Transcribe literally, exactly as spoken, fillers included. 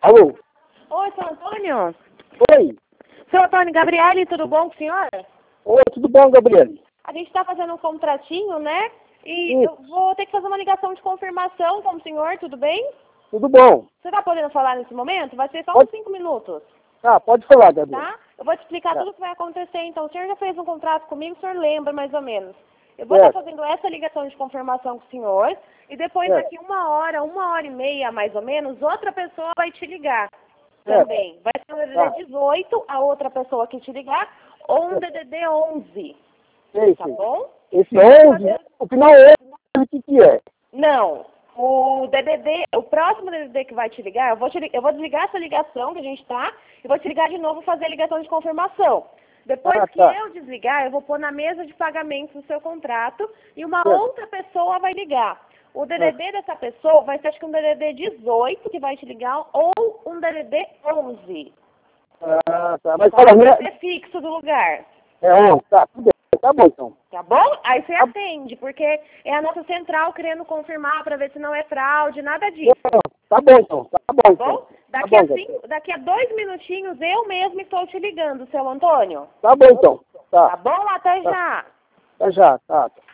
Alô? Oi, seu Antônio? Oi? Seu Antônio, Gabriele, tudo bom com o senhor? Oi, tudo bom, Gabriele? A gente está fazendo um contratinho, né? E Sim. eu vou ter que fazer uma ligação de confirmação com o senhor, tudo bem? Tudo bom? Você está podendo falar nesse momento? Vai ser só Pode. uns cinco minutos, Tá, pode falar, Gabriele. tá? Eu vou te explicar Tá. tudo o que vai acontecer. Então, o senhor já fez um contrato comigo, o senhor lembra mais ou menos. Eu vou estar Certo. fazendo essa ligação de confirmação com o senhor e depois, Certo. daqui uma hora, uma hora e meia, mais ou menos, outra pessoa vai te ligar Certo. também. Vai ser um D D Tá. D dezoito, a outra pessoa que te ligar, ou um D D D onze, Sei, tá sei. bom? Esse Eu vou onze, fazer- o final onze, o que que é? Não, o D D D, o próximo D D D que vai te ligar, eu vou, te, li- eu vou desligar essa ligação que a gente tá e vou te ligar de novo fazer a ligação de confirmação. Depois Ah, que tá. eu desligar, eu vou pôr na mesa de pagamento do seu contrato e uma Certo. outra pessoa vai ligar. O D D D dessa pessoa vai ser acho que um D D D dezoito que vai te ligar ou um D D D onze. Ah, tá. Mas Tá? fala, O né? D D D fixo do lugar. É onze, tá, tudo bem. Tá bom, então. Tá bom? Aí você Tá. atende, porque é a nossa central querendo confirmar para ver se não é fraude, nada disso. Não, tá bom, então. Tá bom, Tá então. bom? Daqui, bom, a Gabriele. cinco, daqui a dois minutinhos eu mesmo estou te ligando, seu Antônio. Tá bom, então. Tá Tá. bom? Até Tá. já. Tá já, tá.